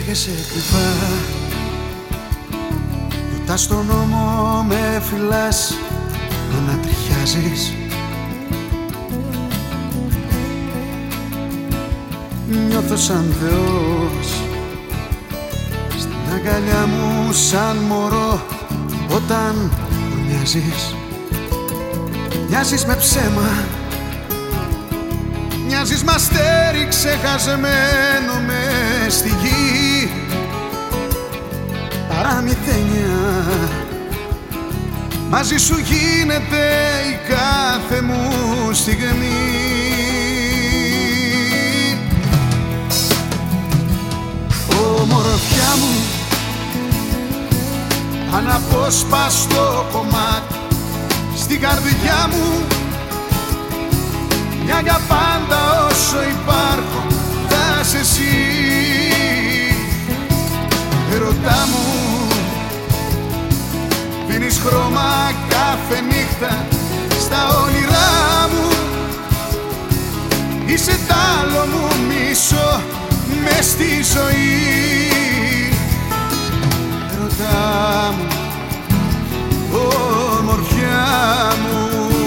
Έρχεσαι κρυφά, ρωτάς τον νόμο, με φυλάς, ανατριχιάζεις. Νιώθω σαν Θεός στην αγκαλιά μου, σαν μωρό όταν μοιάζεις. Μοιάζεις με ψέμα, μοιάζεις μ' αστέρι ξεχασμένο μες στη γη. Παραμυθένια, μαζί σου γίνεται η κάθε μου στιγμή. Ομορφιά μου, αναπόσπαστο κομμάτι στην καρδιά μου, μια για πάντα όσο υπάρχω θα είσαι εσύ. Ερωτά μου, δίνεις χρώμα κάθε νύχτα στα όνειρά μου. Είσαι τ' άλλο μου μίσο μες στη ζωή. Ερωτά μου, ομορφιά μου.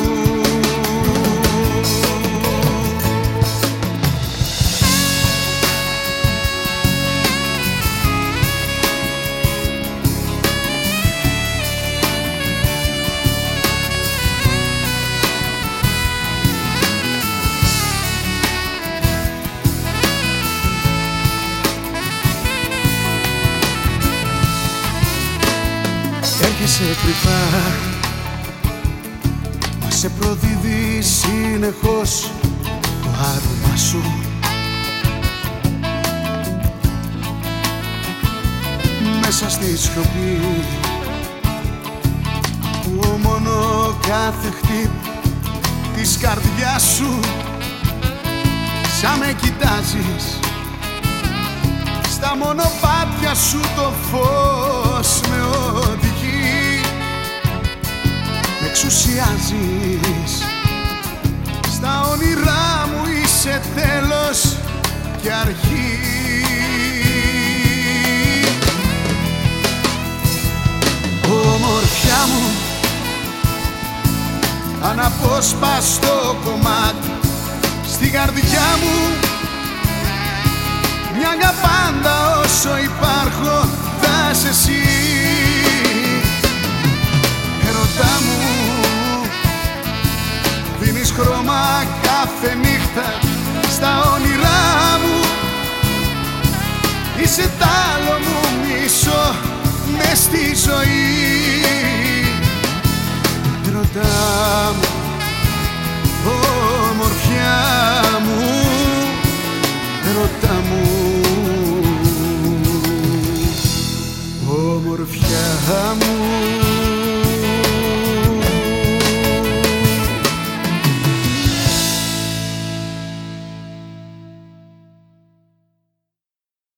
Έρχεσαι κρυφά, μα σε προδίδει συνεχώς το άρωμά σου. Μέσα στη σιωπή ακούω μόνο κάθε χτύπημα της καρδιάς σου. Σαν με κοιτάζεις, στα μονοπάτια σου το φως με οδηγεί. Με εξουσιάζεις, στα όνειρά μου είσαι τέλος και αρχή. Ομορφιά μου, αναπόσπαστο κομμάτι στην καρδιά μου, μια για πάντα όσο υπάρχω θα είσαι εσύ. Ερωτά μου, δίνεις χρώμα κάθε νύχτα στα όνειρά μου. Είσαι τ' άλλο μου μίσο μες στη ζωή. Ερωτά μου, ομορφιά.